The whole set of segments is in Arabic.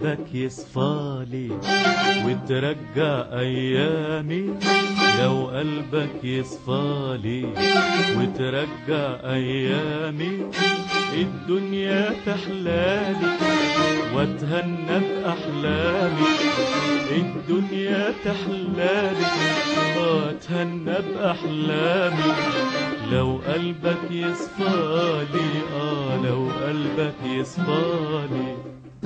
قلبك يصفالي وترجع أيامي، لو قلبك يصفالي وترجع أيامي، الدنيا تحلالي واتهنى بأحلامي، الدنيا تحلالي واتهنى بأحلامي، لو قلبك يصفالي لو قلبك يصفالي.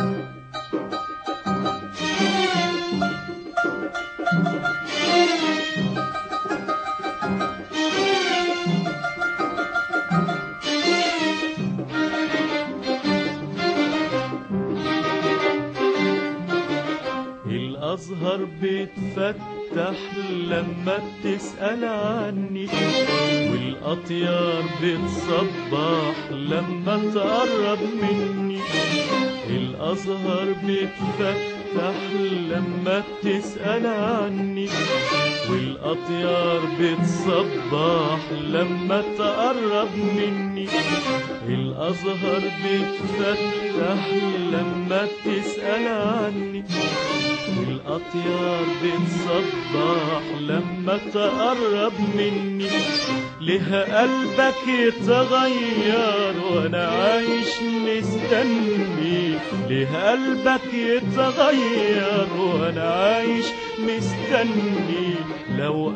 الأزهر بتفتح لما بتسأل عني، والأطيار بتصبح لما تقرب مني، الأزهر بتفتح لما بتسأل عني، والأطيار بتصبح لما تقرب مني، الأزهر بتفتح لما بتسأل عني، والأطيار بتصبح لما تقرب مني، لها قلبك يتغير وانا عايش مستني، لها قلبك يتغير وانا عايش مستني، لو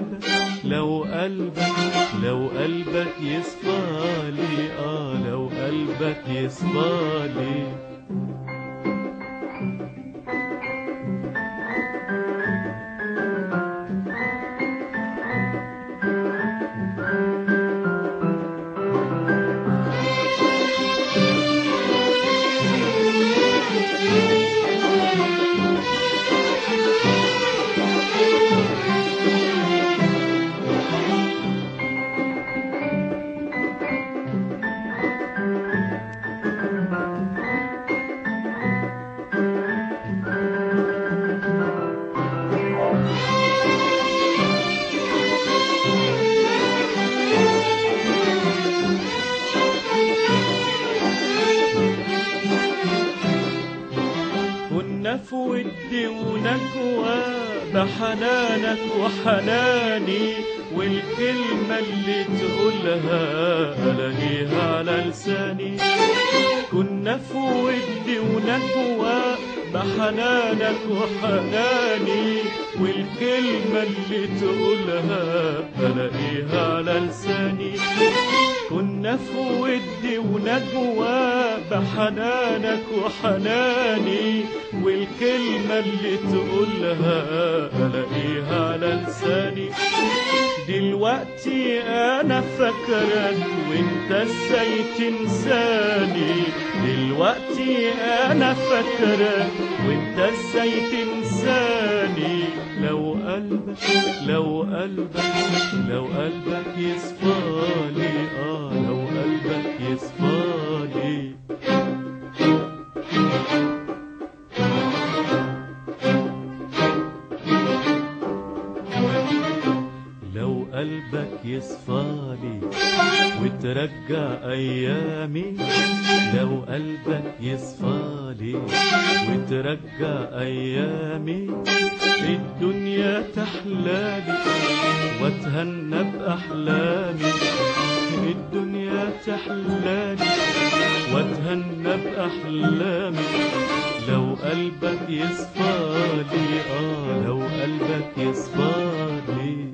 قلبك يصفالي لو قلبك يصفالي. في ودي ونجوى بحنانك وحناني، والكلمة اللي تقولها ألاقيها على لساني، كنا في ودي ونجوى بحنانك وحناني، والكلمة اللي تقولها ألاقيها على لساني، كنا في ودي ونجوى بحنانك وحناني، والكلمة اللي تقولها ألاقيها على لساني، دلوقتي أنا فاكرك وانت ازاي تنساني، دلوقتي أنا فاكرك وانت ازاي تنساني، لو قلبك يصفالي لو قلبك يصفالي. لو قلبك يصفالي وترجع أيامي، لو قلبك يصفالي وترجع أيامي، الدنيا تحلالي واتهنى بأحلامي، الدنيا تحلالي واتهنى بأحلامي، لو قلبك يصفالي لو قلبك يصفالي.